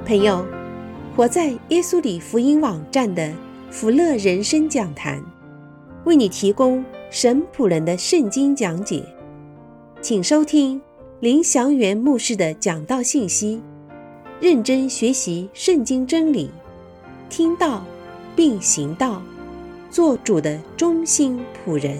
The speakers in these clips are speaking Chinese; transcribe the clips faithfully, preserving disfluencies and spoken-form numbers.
朋友，活在耶稣里福音网站的福乐人生讲坛，为你提供神仆人的圣经讲解，请收听林祥元牧师的讲道信息，认真学习圣经真理，听道并行道，做主的忠心仆人。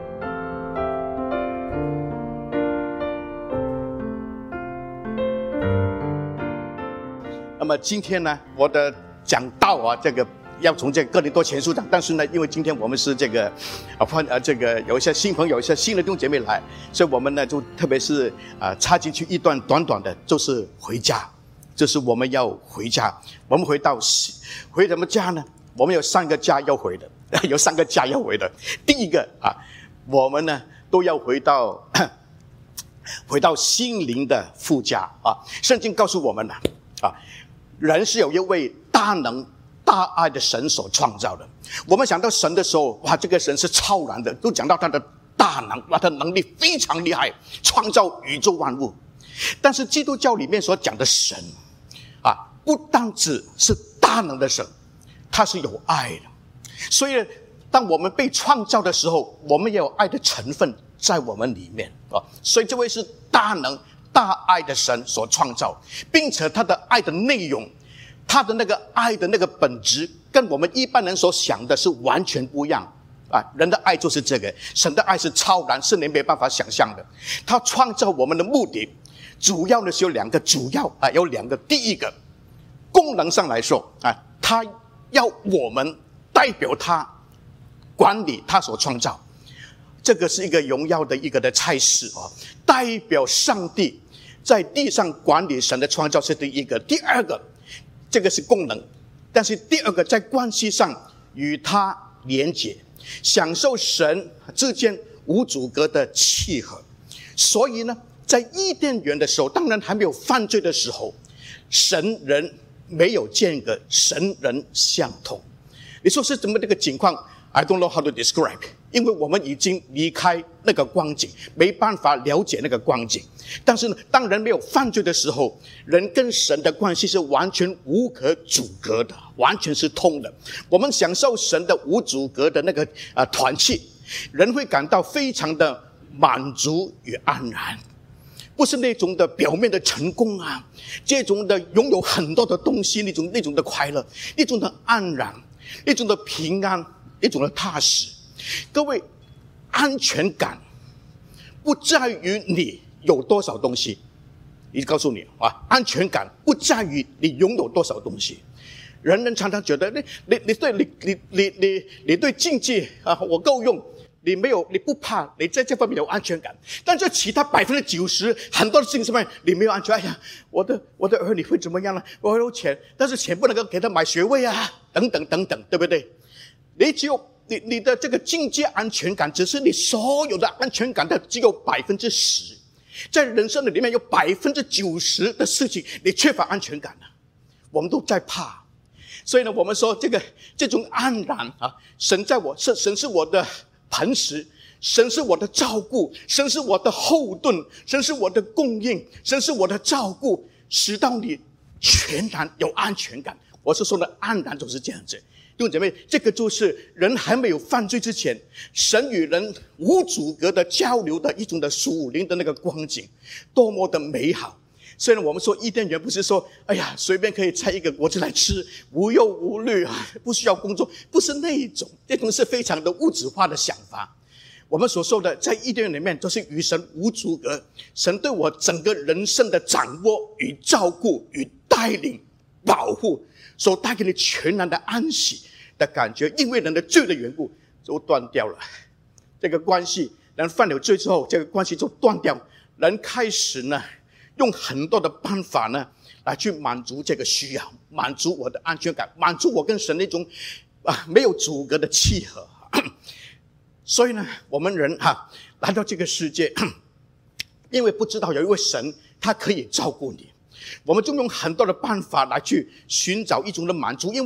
那么今天呢，我的讲道啊，这个要从这个哥林多前书讲，但是呢，因为今天我们是这个啊换呃这个有一些新朋友，有一些新的弟兄姐妹来，所以我们呢就特别是啊插进去一段短短的，就是回家，就是我们要回家，我们回到回什么家呢？我们有三个家要回的，有三个家要回的。第一个啊，我们呢都要回到回到心灵的父家啊。圣经告诉我们呢啊。人是有一位大能大爱的神所创造的。我们想到神的时候，哇，这个神是超然的，都讲到他的大能，哇，他的能力非常厉害，创造宇宙万物。但是基督教里面所讲的神啊，不单只是大能的神，他是有爱的。所以当我们被创造的时候，我们也有爱的成分在我们里面啊。所以这位是大能大爱的神所创造，并且他的爱的内容，他的那个爱的那个本质，跟我们一般人所想的是完全不一样啊！人的爱就是这个，神的爱是超然，是你没办法想象的。他创造我们的目的，主要的是有两个，主要啊有两个。第一个，功能上来说啊，他要我们代表他管理他所创造，这个是一个荣耀的一个的差事啊，代表上帝在地上管理神的创造是第一个。第二个，这个是功能，但是第二个在关系上与他连结，享受神之间无阻隔的契合。所以呢，在伊甸园的时候，当然还没有犯罪的时候，神人没有见个神人相同。你说是怎么这个情况？I don't know how to describe， 因为我们已经离开那个光景，没办法了解那个光景。但是呢，当人没有犯罪的时候，人跟神的关系是完全无可阻隔的，完全是通的。我们享受神的无阻隔的那个啊团契，人会感到非常的满足与安然，不是那种的表面的成功啊，这种的拥有很多的东西，那种那种的快乐，那种的安然，那种的平安，一种的踏实。各位，安全感不在于你有多少东西，你告诉你啊，安全感不在于你拥有多少东西。人人常常觉得你你你对你你你你你对经济啊，我够用，你没有你不怕，你在这方面有安全感。但这其他百分之九十很多的事情上面你没有安全。哎呀，我的我的儿女会怎么样呢？我有钱，但是钱不能够给他买学位啊，等等等等，对不对？你只有你你的这个经济安全感，只是你所有的安全感的只有百分之十，在人生的里面有百分之九十的事情你缺乏安全感了，我们都在怕。所以呢，我们说这个这种安然啊，神在我是神是我的磐石，神是我的照顾，神是我的后盾，神是我的供应，神是我的照顾，使到你全然有安全感。我是说的安然就是这样子。弟兄姐妹，这个就是人还没有犯罪之前，神与人无阻隔的交流的一种的属灵的那个光景，多么的美好。虽然我们说伊甸园不是说哎呀随便可以摘一个果子来吃，无忧无虑啊，不需要工作，不是那一种，这种是非常的物质化的想法。我们所说的在伊甸园里面都是与神无阻隔，神对我整个人生的掌握与照顾与带领保护，所带给你全然的安息的感觉。因为人的罪的缘故就断掉了这个关系，人犯了罪之后，这个关系就断掉，人开始呢用很多的办法呢来去满足这个需要，满足我的安全感，满足我跟神那种啊没有阻隔的契合。所以呢，我们人哈、啊、来到这个世界，因为不知道有一位神他可以照顾你，我们就用很多的办法来去寻找一种的满足。因为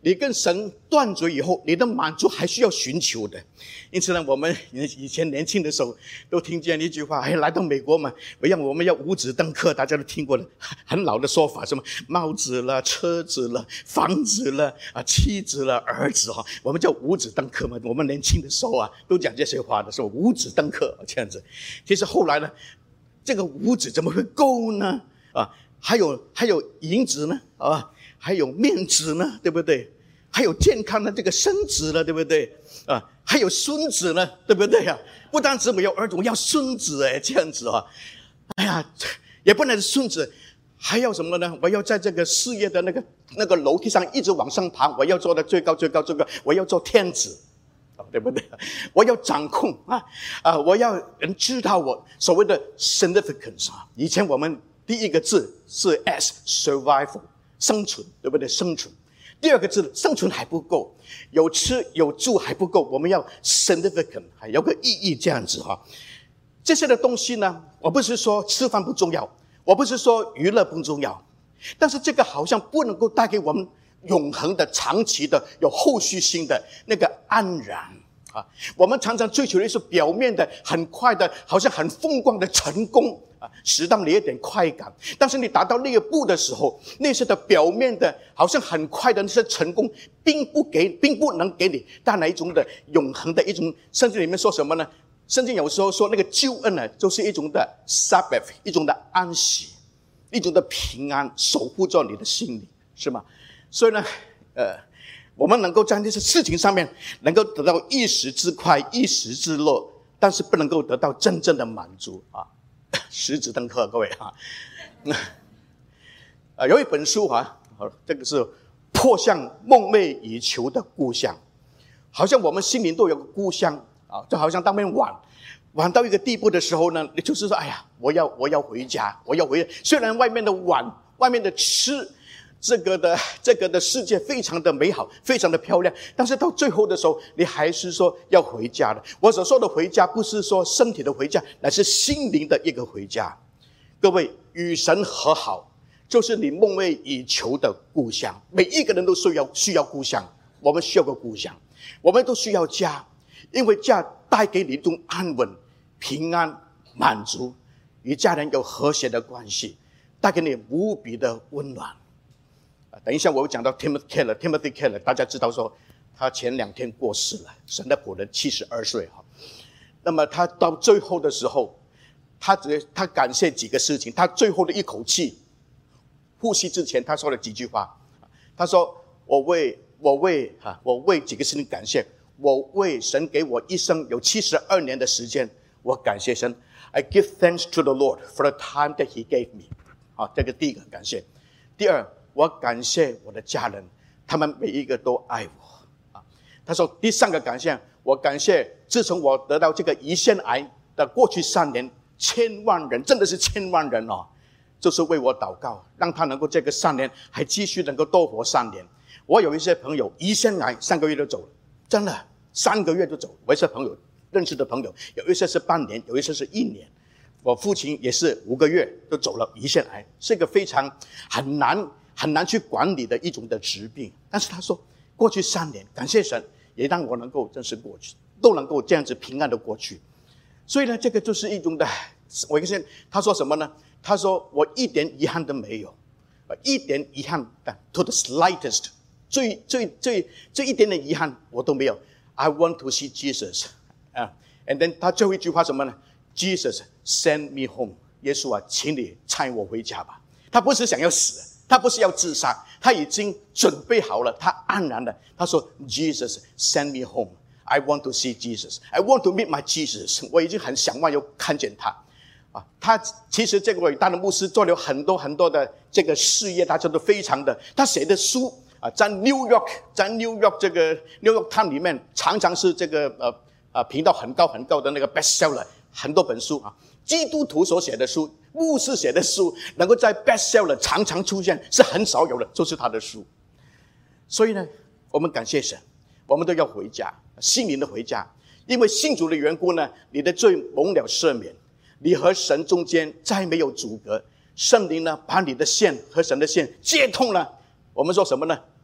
你跟神断绝以后，你的满足还需要寻求的。因此呢，我们以前年轻的时候都听见一句话，哎，来到美国嘛，我要我们要五子登科，大家都听过的，很老的说法，什么帽子了、车子了、房子了、啊妻子了、儿子哈，我们叫五子登科嘛。我们年轻的时候啊，都讲这些话的，说五子登科这样子。其实后来呢，这个五子怎么会够呢？啊，还有还有银子呢，啊。还有面子呢，对不对？还有健康的这个身子了，对不对？啊，还有孙子呢，对不对啊？不单止没有儿子，我要孙子哎，这样子啊，哎呀，也不能是孙子，还要什么呢？我要在这个事业的那个那个楼梯上一直往上爬，我要做的最高最高最高，我要做天子，对不对？我要掌控啊啊！我要人知道我所谓的 significance 啊。以前我们第一个字是 S，survival。生存，对不对？生存。第二个字，生存还不够，有吃有住还不够，我们要 significant， 还有个意义这样子哈。这些的东西呢，我不是说吃饭不重要，我不是说娱乐不重要，但是这个好像不能够带给我们永恒的、长期的、有后续性的那个安然啊。我们常常追求的是表面的、很快的，好像很风光的成功。啊，使到你一点快感，但是你达到那一步的时候，那些的表面的，好像很快的那些成功，并不给，并不能给你带来一种的永恒的一种，甚至里面说什么呢？圣经有时候说那个救恩呢，就是一种的 Sabbath， 一种的安息，一种的平安，守护着你的心里，是吗？所以呢，呃，我们能够在这些事情上面，能够得到一时之快，一时之乐，但是不能够得到真正的满足啊。十指登科，各位哈、啊呃，有一本书啊，这个是迫向梦寐以求的故乡，好像我们心灵都有个故乡啊，就好像当面晚晚到一个地步的时候呢，就是说，哎呀，我要我要回家，我要回家。虽然外面的晚，外面的吃，这个的这个的世界非常的美好，非常的漂亮，但是到最后的时候，你还是说要回家的。我所说的回家，不是说身体的回家，乃是心灵的一个回家。各位，与神和好，就是你梦寐以求的故乡。每一个人都需要需要故乡，我们需要个故乡，我们都需要家，因为家带给你一种安稳、平安、满足，与家人有和谐的关系，带给你无比的温暖。等一下，我会讲到 Timothy Keller， Timothy Keller， 大家知道说他前两天过世了，神的仆人，七十二岁哈。那么他到最后的时候，他只他感谢几个事情。他最后的一口气呼吸之前，他说了几句话。他说：“我为我为哈，我为几个事情感谢。我为神给我一生有七十二年的时间，我感谢神。I give thanks to the Lord for the time that He gave me。”好，这个第一个感谢。第二，我感谢我的家人，他们每一个都爱我啊。他说第三个感谢，我感谢自从我得到这个胰腺癌的过去三年，千万人，真的是千万人哦，就是为我祷告，让他能够这个三年还继续能够多活三年。我有一些朋友胰腺癌三个月就走了，真的三个月就走。我一些朋友认识的朋友，有一些是半年，有一些是一年。我父亲也是五个月就走了，胰腺癌是一个非常很难很难去管理的一种的疾病。但是他说，过去三年，感谢神，也让我能够真是过去，都能够这样子平安的过去。所以呢，这个就是一种的，我一个他说什么呢？他说我一点遗憾都没有，一点遗憾 to the slightest， 最最最最一点的遗憾我都没有。I want to see Jesus 啊、uh, ，and then 他最后一句话什么呢？Jesus send me home， 耶稣啊，请你差我回家吧。他不是想要死，他不是要自杀，他已经准备好了，他安然的。他说 Jesus send me home， I want to see Jesus， I want to meet my Jesus， 我已经很想望要看见他啊。他其实这个伟大的牧师做了很多很多的这个事业，大家都非常的。他写的书啊，在 New York， 在 New York 这个 New York Times 里面，常常是这个呃呃评到很高很高的那个 bestseller。很多本书啊，基督徒所写的书，牧师写的书，能够在 bestseller 常常出现，是很少有的，就是他的书。所以呢，我们感谢神，我们都要回家，心灵的回家。因为信主的缘故呢，你的罪蒙了赦免，你和神中间再没有阻隔，圣灵呢把你的线和神的线接通了。我们说什么呢？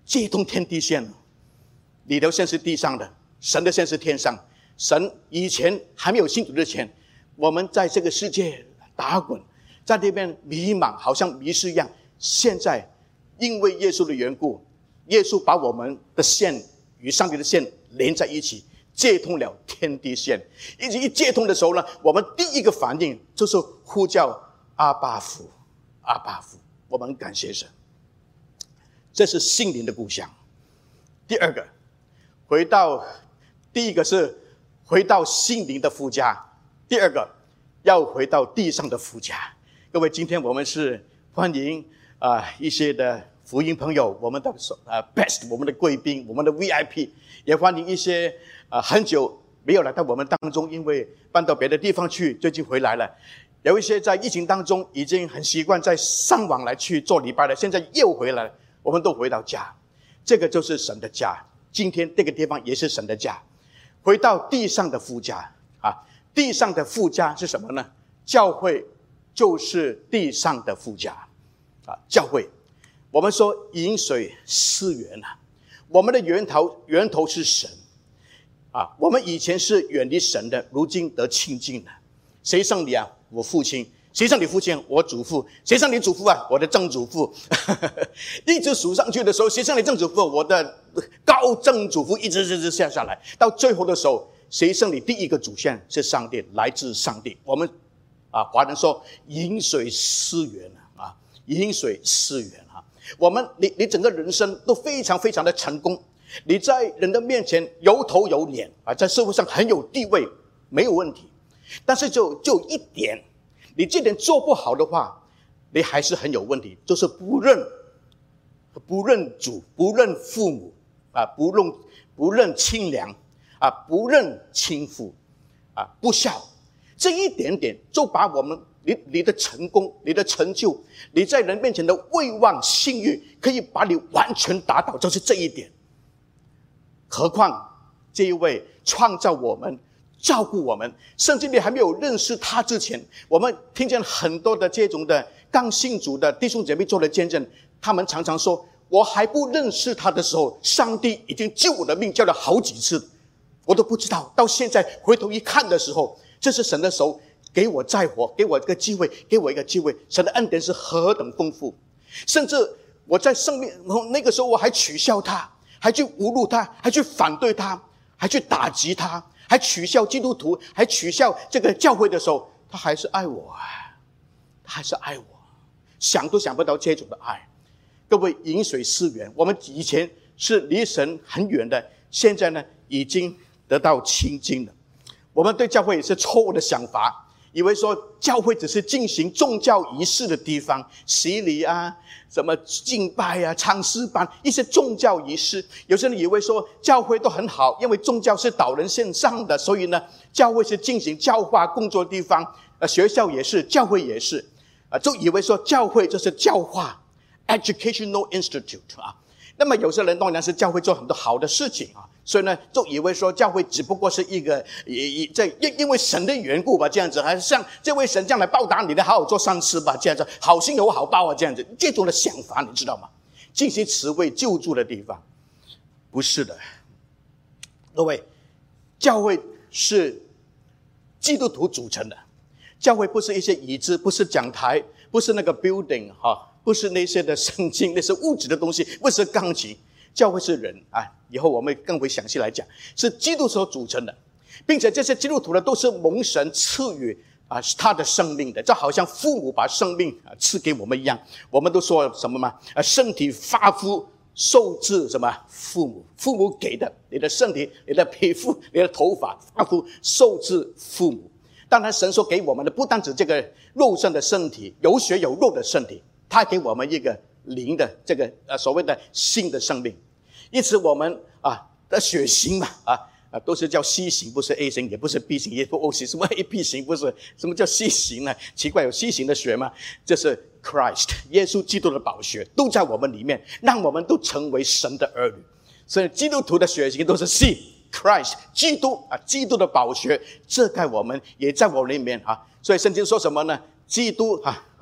接通天地线了。你的线是地上的，神的线是天上。神以前还没有信主之前，我们在这个世界打滚，在那边迷茫，好像迷失一样。现在因为耶稣的缘故，耶稣把我们的线与上帝的线连在一起，接通了天地线。一直一接通的时候呢，我们第一个反应就是呼叫阿爸父，阿爸父。我们感谢神，这是心灵的故乡。第二个，回到第一个是回到心灵的父家，第二个要回到地上的父家。各位，今天我们是欢迎啊、呃、一些的福音朋友，我们的呃 best， 我们的贵宾，我们的 V I P， 也欢迎一些啊、呃、很久没有来到我们当中，因为搬到别的地方去，最近回来了。有一些在疫情当中已经很习惯在上网来去做礼拜了，现在又回来了，我们都回到家，这个就是神的家。今天这个地方也是神的家，回到地上的父家啊！地上的父家是什么呢？教会就是地上的父家啊！教会，我们说饮水思源啊，我们的源头源头是神啊！我们以前是远离神的，如今得亲近了。谁像你啊？我父亲。谁像你父亲？我祖父。谁像你祖父啊？我的曾祖父。一直数上去的时候，谁像你曾祖父？我的高曾祖父，一直一直下下来，到最后的时候，谁像你第一个祖先是上帝，来自上帝。我们啊，华人说饮水思源啊，饮水思源啊。我们你你整个人生都非常非常的成功，你在人的面前有头有脸啊，在社会上很有地位，没有问题。但是就就一点，你这点做不好的话，你还是很有问题，就是不认不认主，不认父母啊，不认不认亲良啊，不认亲父啊，不孝，这一点点就把我们你你的成功、你的成就、你在人面前的威望、信誉，可以把你完全打倒，就是这一点。何况这一位创造我们、照顾我们，甚至你还没有认识他之前，我们听见很多的这种的刚信主的弟兄姐妹做了见证，他们常常说，我还不认识他的时候，上帝已经救我的命，救了好几次，我都不知道。到现在回头一看的时候，这是神的手给我再活，给我一个机会，给我一个机会。神的恩典是何等丰富，甚至我在生命那个时候我还取笑他，还去侮辱他，还去反对他，还去打击他，还取笑基督徒，还取笑这个教会的时候，他还是爱我，他还是爱我，想都想不到这种的爱。各位，饮水思源，我们以前是离神很远的，现在呢已经得到亲近了。我们对教会也是错误的想法，以为说教会只是进行宗教仪式的地方，洗礼啊，什么敬拜啊，唱诗班，一些宗教仪式。有些人以为说教会都很好，因为宗教是导人向上的，所以呢，教会是进行教化工作的地方，呃，学校也是，教会也是，啊、呃，就以为说教会就是教化 educational institute 啊。那么有些人当然是教会做很多好的事情啊，所以呢，就以为说教会只不过是一个，也这因因为神的缘故吧，这样子，还是像这位神将来报答你的，好好做善事吧，这样子，好心有好报啊，这样子，这种的想法你知道吗？进行慈惠救助的地方，不是的，各位，教会是基督徒组成的，教会不是一些椅子，不是讲台，不是那个 building 哈。不是那些的圣经，那些物质的东西，不是钢琴。教会是人啊，以后我们更会详细来讲，是基督所组成的，并且这些基督徒呢，都是蒙神赐予啊他的生命的，就好像父母把生命啊赐给我们一样。我们都说什么吗？啊，身体发肤受制什么？父母，父母给的，你的身体、你的皮肤、你的头发发肤受制父母。当然，神所给我们的不单指这个肉身的身体，有血有肉的身体。他给我们一个灵的这个呃所谓的新的生命，因此我们啊的血型嘛啊啊都是叫 C 型，不是 A 型，也不是 B 型，也不是 O 型，什么 A B 型不是？什么叫 C 型呢？奇怪，有 C 型的血吗？这是 Christ 耶稣基督的宝血都在我们里面，让我们都成为神的儿女。所以基督徒的血型都是 C Christ 基督啊，基督的宝血遮盖我们，也在我们里面啊。所以圣经说什么呢？基督啊啊。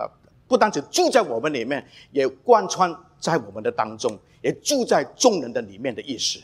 不单只住在我们里面，也贯穿在我们的当中，也住在众人的里面的意思。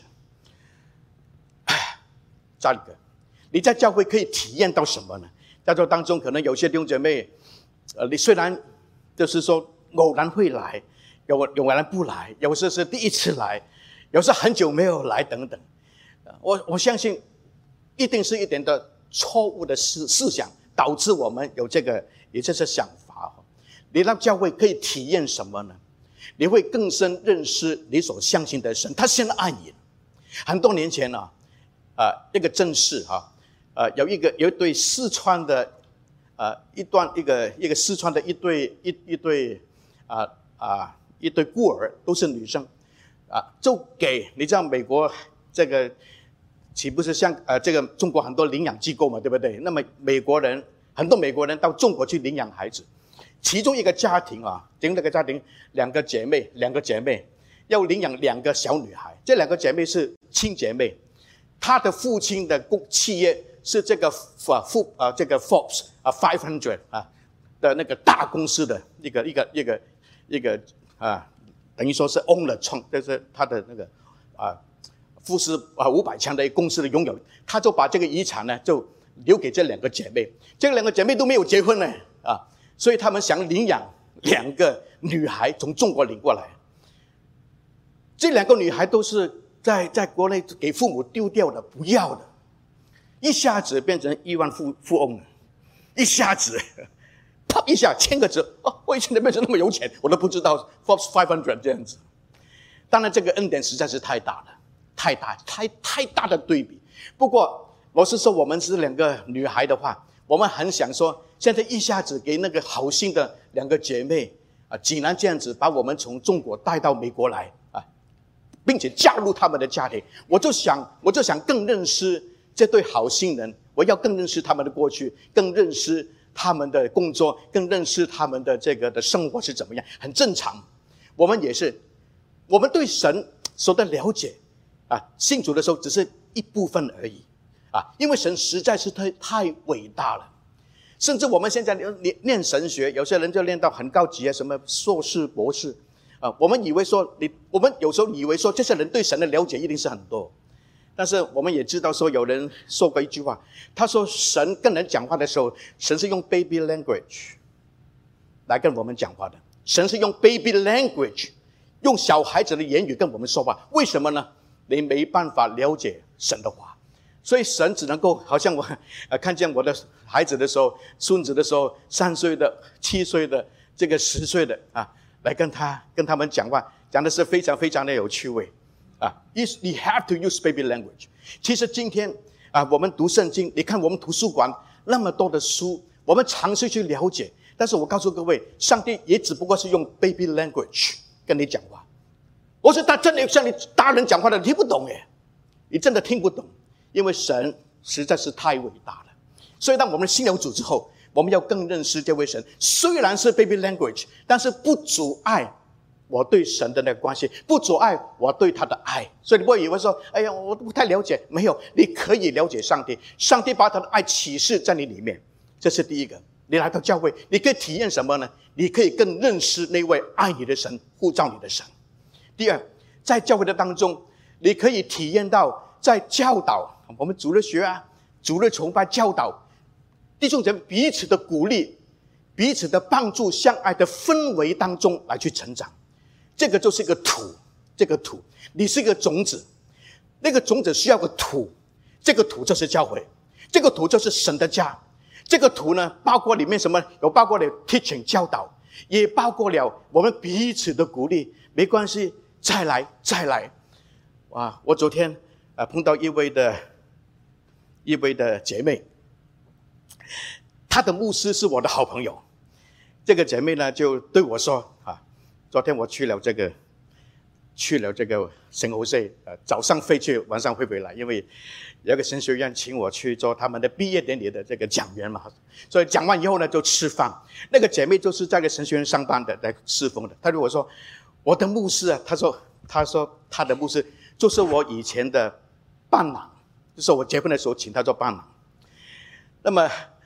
扎里哥，你在教会可以体验到什么呢？在这当中，可能有些弟兄姐妹，呃，你虽然就是说偶然会来，有偶然不来，有时是第一次来，有时很久没有来等等。我我相信，一定是一点的错误的思思想导致我们有这个有这些想法。你到教会可以体验什么呢？你会更深认识你所相信的神，他先爱你。很多年前呢、啊。呃，一个正事哈、啊，呃，有一个有一对四川的，呃，一段一个一个四川的一对一一对啊啊、呃、一对孤儿，都是女生，啊，就给你知道美国这个岂不是像呃这个中国很多领养机构嘛，对不对？那么美国人很多美国人到中国去领养孩子，其中一个家庭啊，其中一个家庭两个姐妹，两个姐妹要领养两个小女孩，这两个姐妹是亲姐妹。他的父亲的公企业是这个啊富啊这个 Forbes 啊five hundred 啊的那个大公司的一个一个一个一个啊，等于说是 own 了创，就是他的那个啊富士啊五百强的公司的拥有，他就把这个遗产呢就留给这两个姐妹，这两个姐妹都没有结婚呢啊，所以他们想领养两个女孩从中国领过来，这两个女孩都是。在在国内给父母丢掉的，不要的，一下子变成亿万富富翁了，一下子，啪一下签个字，哦，我以前怎么变成那么有钱，我都不知道 ，Forbes five hundred 这样子。当然，这个恩典实在是太大了，太大，太太大的对比。不过，我是说，我们是两个女孩的话，我们很想说，现在一下子给那个好心的两个姐妹啊，竟然这样子把我们从中国带到美国来。并且加入他们的家庭，我就想，我就想更认识这对好心人，我要更认识他们的过去，更认识他们的工作，更认识他们的这个的生活是怎么样，很正常。我们也是，我们对神所的了解啊，信主的时候只是一部分而已啊，因为神实在是太太伟大了，甚至我们现在念念神学，有些人就念到很高级啊，什么硕士、博士。啊，我们以为说你，我们有时候以为说这些人对神的了解一定是很多，但是我们也知道说有人说过一句话，他说神跟人讲话的时候，神是用 baby language 来跟我们讲话的，神是用 baby language 用小孩子的言语跟我们说话，为什么呢？你没办法了解神的话，所以神只能够好像我呃看见我的孩子的时候，孙子的时候，三岁的、七岁的、这个十岁的啊。来跟他跟他们讲话，讲的是非常非常的有趣味啊！你 you have to use baby language。其实今天啊，我们读圣经，你看我们图书馆那么多的书，我们尝试去了解，但是我告诉各位，上帝也只不过是用 baby language 跟你讲话。我说他真的像你大人讲话的，你听不懂耶，你真的听不懂，因为神实在是太伟大了。所以当我们信了主之后，我们要更认识这位神，虽然是 baby language， 但是不阻碍我对神的那个关系，不阻碍我对他的爱。所以你不会以为说，哎呀，我不太了解。没有，你可以了解上帝，上帝把他的爱启示在你里面，这是第一个。你来到教会，你可以体验什么呢？你可以更认识那位爱你的神，呼召你的神。第二，在教会的当中，你可以体验到在教导，我们主日学啊，主日崇拜教导。弟兄姐妹彼此的鼓励，彼此的帮助，相爱的氛围当中来去成长，这个就是一个土，这个土，你是一个种子，那个种子需要个土，这个土就是教会，这个土就是神的家，这个土呢，包括里面什么？有包括了 teaching 教导，也包括了我们彼此的鼓励，没关系，再来，再来。哇！我昨天啊碰到一位的，一位的姐妹。她的牧师是我的好朋友，这个姐妹呢就对我说啊，昨天我去了这个去了这个圣荷西，呃，早上飞去，晚上会回来，因为有一个神学院请我去做他们的毕业典礼的这个讲员嘛，所以讲完以后呢就吃饭。那个姐妹就是在个神学院上班的，来侍奉的。她对我说，我的牧师啊，她说她说她的牧师就是我以前的伴郎，就是我结婚的时候请她做伴郎。那么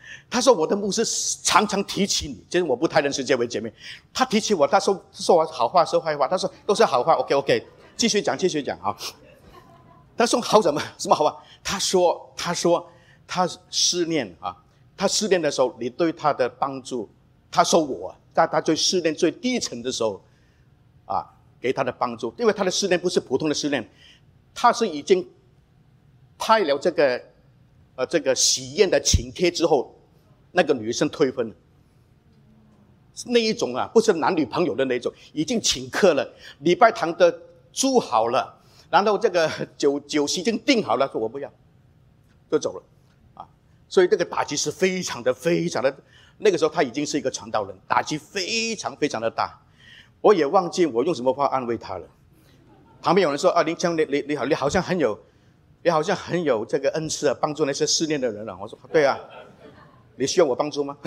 他说我的牧师常常提起你，其实我不太认识这位姐妹。他提起我，他说说我好话说坏话，他说都是好话。OK OK， 继续讲继续讲啊。他说好什么什么好话？他说他说他失恋啊，他失恋的时候，你对他的帮助，他说我在他最失恋最低沉的时候啊，给他的帮助，因为他的失恋不是普通的失恋，他是已经拍了这个呃这个喜宴的请帖之后。那个女生退婚了，那一种啊，不是男女朋友的那种，已经请客了，礼拜堂的租好了，然后这个酒酒席已经订好了，说我不要，就走了，啊，所以这个打击是非常的非常的，那个时候他已经是一个传道人，打击非常非常的大，我也忘记我用什么话安慰他了。旁边有人说啊，林强，你你你好，你好像很有，你好像很有这个恩赐啊，帮助那些失恋的人啊。我说对啊。你需要我帮助吗？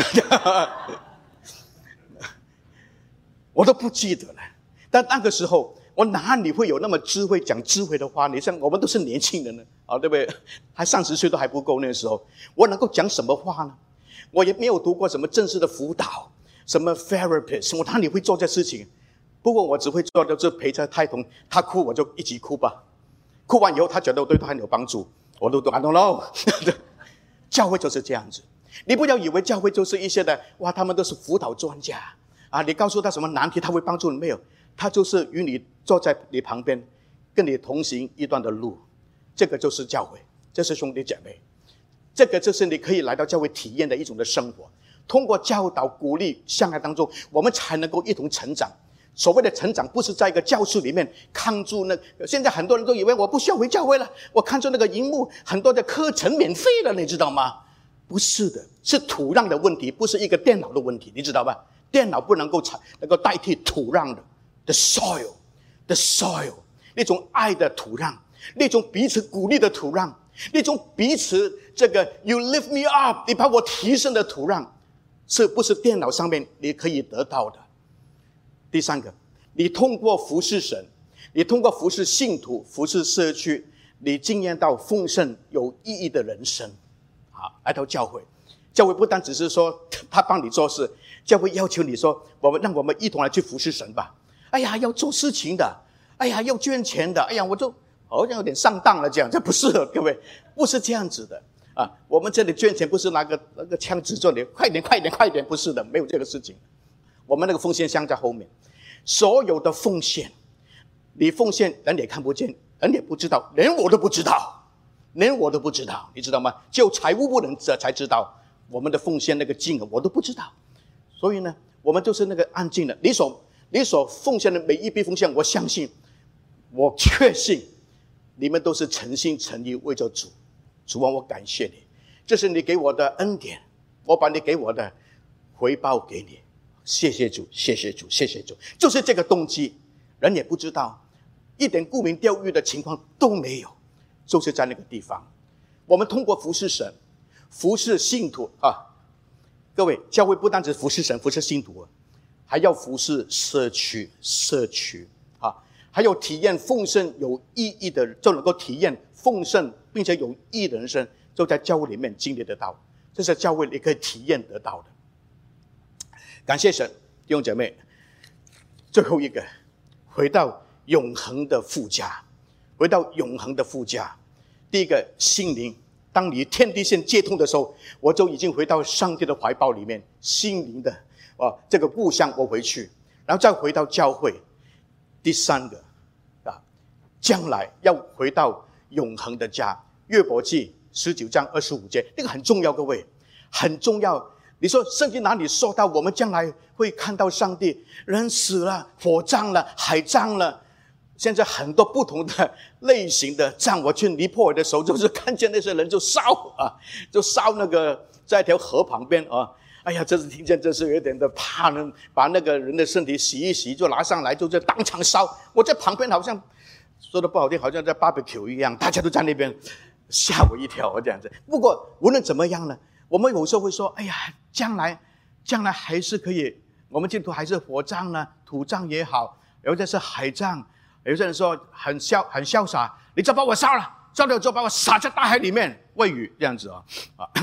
我都不记得了。但那个时候，我哪里会有那么智慧讲智慧的话？你像我们都是年轻人呢，啊，对不对？还三十岁都还不够，那个时候我能够讲什么话呢？我也没有读过什么正式的辅导，什么 therapist， 我哪里会做这事情？不过我只会做的就是陪着太童，他哭我就一起哭吧。哭完以后，他觉得我对他很有帮助，我都 I don't know 。教会就是这样子。你不要以为教会就是一些的哇，他们都是辅导专家啊！你告诉他什么难题，他会帮助你没有？他就是与你坐在你旁边，跟你同行一段的路。这个就是教会，这是兄弟姐妹，这个就是你可以来到教会体验的一种的生活。通过教导、鼓励、相爱当中，我们才能够一同成长。所谓的成长，不是在一个教室里面看住那。现在很多人都以为我不需要回教会了，我看住那个荧幕，很多的课程免费了，你知道吗？不是的，是土壤的问题，不是一个电脑的问题，你知道吧？电脑不能够能够代替土壤的 the soil the soil 那种爱的土壤，那种彼此鼓励的土壤，那种彼此这个 you lift me up 你把我提升的土壤，是不是电脑上面你可以得到的？第三个，你通过服侍神，你通过服侍信徒、服侍社区，你经验到丰盛有意义的人生。好，来到教会，教会不单只是说他帮你做事，教会要求你说，我们让我们一同来去服侍神吧。哎呀，要做事情的，哎呀，要捐钱的，哎呀，我就好像有点上当了这样，这不是各位，不是这样子的啊。我们这里捐钱不是拿个那个枪指着你，快点，快点，快点，不是的，没有这个事情。我们那个奉献箱在后面，所有的奉献，你奉献人也看不见，人也不知道，连我都不知道。连我都不知道，你知道吗？就财务部人才知道我们的奉献那个金额，我都不知道。所以呢，我们就是那个安静的。你所你所奉献的每一笔奉献，我相信，我确信，你们都是诚心诚意为着主。主啊，我感谢你，这是你给我的恩典，我把你给我的回报给你。谢谢主，谢谢主，谢谢主，就是这个动机，人也不知道，一点沽名钓誉的情况都没有。就是在那个地方，我们通过服侍神、服侍信徒啊，各位，教会不单只服侍神、服侍信徒，还要服侍社区、社区啊，还有体验丰盛有意义的，就能够体验丰盛并且有意义的人生，就在教会里面经历得到，这是教会你可以体验得到的。感谢神，弟兄姐妹，最后一个，回到永恒的父家，回到永恒的父家。第一个，心灵，当你天地线接通的时候，我就已经回到上帝的怀抱里面，心灵的啊这个故乡我回去，然后再回到教会。第三个啊，将来要回到永恒的家。约伯记十九章二十五节，那个很重要，各位，很重要。你说圣经哪里说到我们将来会看到上帝？人死了，火葬了，海葬了。现在很多不同的类型的葬，我去尼泊尔的时候，就是看见那些人就烧啊，就烧那个在一条河旁边啊，哎呀，这是听见这是有点的怕呢，把那个人的身体洗一洗，就拿上来就在当场烧。我在旁边好像说的不好听，好像在 barbecue 一样，大家都在那边，吓我一跳这样子。不过无论怎么样呢，我们有时候会说，哎呀，将来将来还是可以，我们基督徒还是火葬呢，土葬也好，有的是海葬。有些人说很潇很潇洒，你就把我烧了，烧了之后把我撒在大海里面喂鱼，这样子啊啊！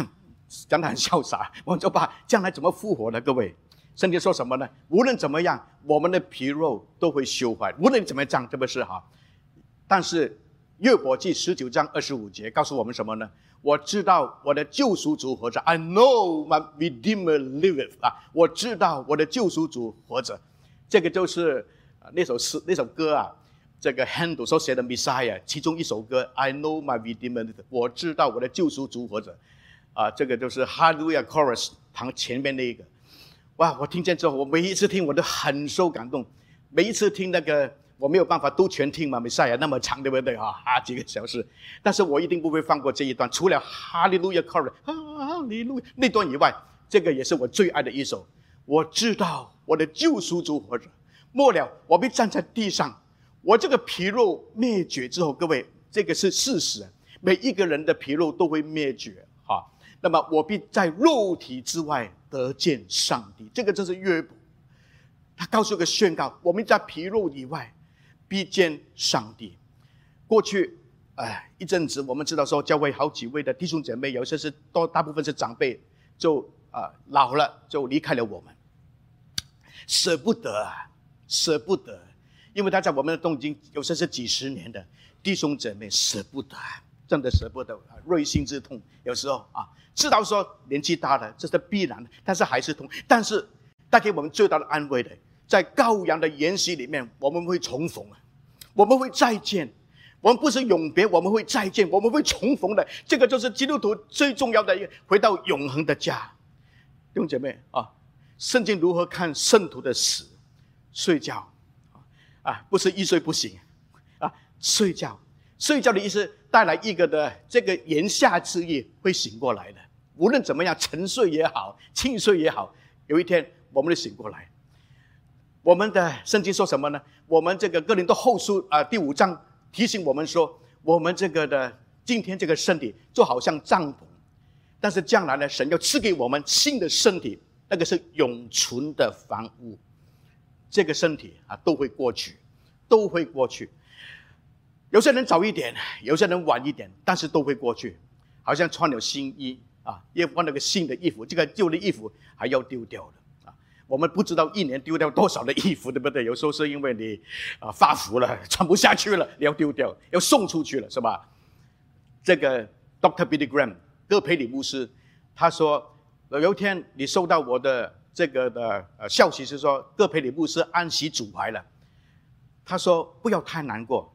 讲得很潇洒，我们就把将来怎么复活呢？各位，圣经说什么呢？无论怎么样，我们的皮肉都会朽坏，无论怎么样，这不是哈？但是约伯记十九章二十五节告诉我们什么呢？我知道我的救赎主活着 ，I know my Redeemer liveth 啊！我知道我的救赎主活着。这个就是那首诗、那首歌啊，这个 Handel 所写的 Messiah 其中一首歌 ，I know my Redeemer liveth， 我知道我的救赎主活着。啊，这个就是 Hallelujah Chorus 旁前面那一个。哇！我听见之后，我每一次听我都很受感动。每一次听那个，我没有办法都全听嘛，弥赛亚那么长，对不对啊？啊，几个小时，但是我一定不会放过这一段。除了哈利路亚 chorus 哈利路亚那段以外，这个也是我最爱的一首。我知道我的救赎主活着，末了我被站在地上，我这个皮肉灭绝之后，各位，这个是事实，每一个人的皮肉都会灭绝啊。那么我必在肉体之外得见上帝，这个就是约伯。他告诉个宣告，我们在皮肉以外必见上帝。过去哎一阵子我们知道说教会好几位的弟兄姐妹，有些是多大部分是长辈，就呃老了就离开了我们，舍不得啊，舍不得，因为他在我们的中间有些是几十年的弟兄姐妹，舍不得，真的舍不得，锐心之痛。有时候啊，知道说年纪大了这是必然的，但是还是痛。但是带给我们最大的安慰的，在羔羊的筵席里面，我们会重逢啊，我们会再见。我们不是永别，我们会再见，我们会重逢的。这个就是基督徒最重要的一个，回到永恒的家。弟兄姐妹啊，圣经如何看圣徒的死？睡觉啊，不是一睡不醒啊，睡觉。睡觉的意思带来一个的这个言下之意会醒过来的。无论怎么样，沉睡也好，轻睡也好，有一天我们会醒过来。我们的圣经说什么呢？我们这个哥林多后书啊、呃、第五章提醒我们说，我们这个的今天这个身体就好像帐篷，但是将来呢，神要赐给我们新的身体，那个是永存的房屋。这个身体啊都会过去，都会过去。有些人早一点，有些人晚一点，但是都会过去。好像穿了新衣啊，又换了个新的衣服，这个旧的衣服还要丢掉的。我们不知道一年丢掉多少的衣服，对不对？有时候是因为你啊发福了，穿不下去了，你要丢掉，要送出去了，是吧？这个 Doctor Billy Graham 戈培里牧师他说，有一天你收到我的这个的呃消息是说，戈培里牧师安息主怀了。他说不要太难过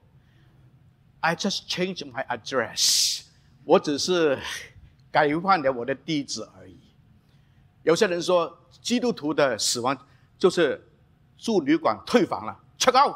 ，I just changed my address， 我只是改换了我的地址而已。有些人说，基督徒的死亡就是住旅馆退房了 ，check out，check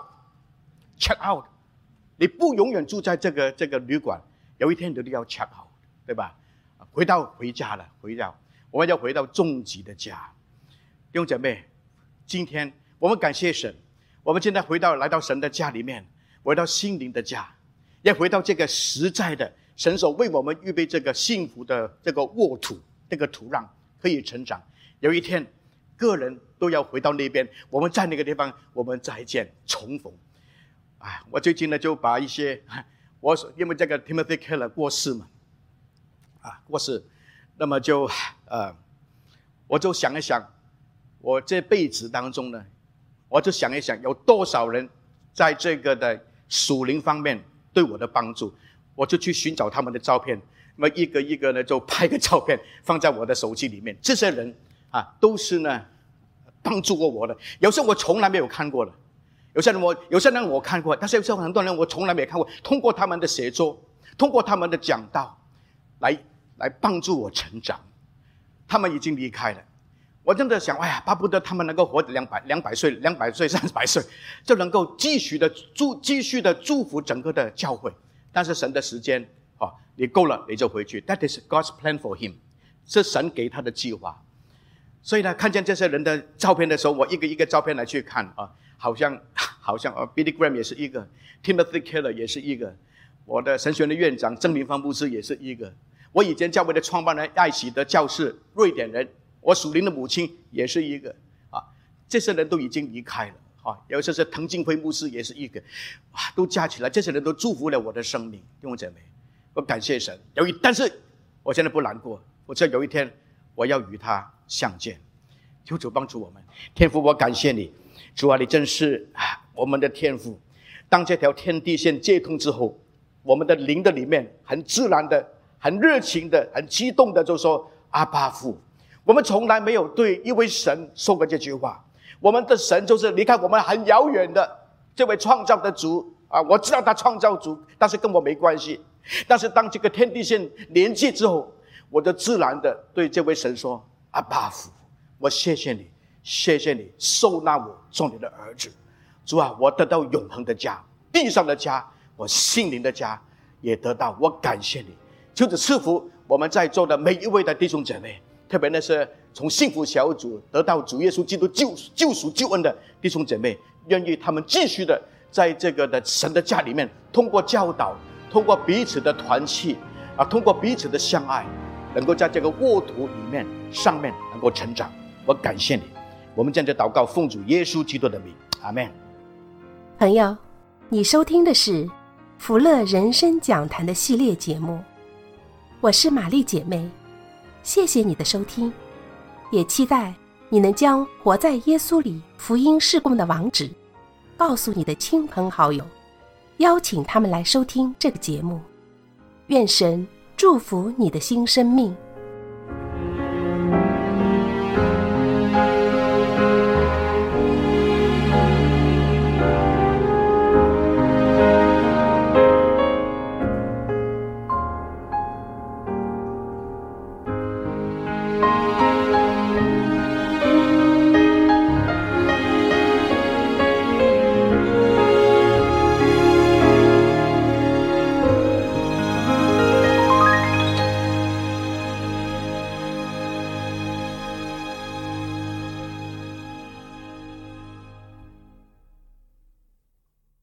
out， 你不永远住在这个这个旅馆，有一天你都要 check out， 对吧？回到回家了，回到我们要回到终极的家。弟兄姐妹，今天我们感谢神，我们现在回到来到神的家里面，回到心灵的家，也回到这个实在的神所为我们预备这个幸福的这个沃土，这个土壤。可以成长，有一天个人都要回到那边，我们在那个地方我们再见重逢。哎，我最近呢就把一些我因为这个 Timothy Keller 过世嘛，啊过世，那么就呃我就想一想，我这辈子当中呢，我就想一想有多少人在这个的属灵方面对我的帮助，我就去寻找他们的照片。那么一个一个呢，就拍个照片放在我的手机里面。这些人啊，都是呢帮助过我的。有些我从来没有看过的，有些人我有些人我看过，但是有些很多人我从来没有看过。通过他们的写作，通过他们的讲道，来来帮助我成长。他们已经离开了，我真的想，哎呀，巴不得他们能够活两百两百岁、两百岁、三百岁，就能够继续的祝继续的祝福整个的教会。但是神的时间。哦，你够了，你就回去。That is God's plan for him， 是神给他的计划。所以呢，看见这些人的照片的时候，我一个一个照片来去看啊，好像好像啊 ，Billy Graham 也是一个 ，Timothy Keller 也是一个，我的神学院的院长郑明芳牧师也是一个，我以前教会的创办人艾喜德教士，瑞典人，我属灵的母亲也是一个啊，这些人都已经离开了。啊，有些是滕敬辉牧师也是一个，哇，都加起来，这些人都祝福了我的生命，弟兄姐妹。我感谢神，由于但是我现在不难过， 我知道有一天我要与他相见。求主帮助我们。天父，我感谢你，主啊，你真是我们的天父。当这条天地线接通之后，我们的灵的里面很自然的、很热情的、很激动的就说阿爸父。我们从来没有对一位神说过这句话。我们的神就是离开我们很遥远的这位创造的主啊！我知道他创造主，但是跟我没关系。但是当这个天地线连接之后，我就自然的对这位神说阿爸父，我谢谢你，谢谢你收纳我做你的儿子。主啊，我得到永恒的家，地上的家，我心灵的家也得到。我感谢你，求主赐福我们在座的每一位的弟兄姐妹，特别那些从幸福小组得到主耶稣基督救救赎救恩的弟兄姐妹，愿意他们继续的在这个的神的家里面，通过教导，通过彼此的团契啊，通过彼此的相爱，能够在这个沃土里面上面能够成长。我感谢你，我们将这祷告奉主耶稣基督的名，阿们。 朋友，你收听的是福乐人生讲坛的系列节目，我是玛丽姐妹，谢谢你的收听，也期待你能将活在耶稣里福音事工的网址告诉你的亲朋好友，邀请他们来收听这个节目。愿神祝福你的新生命。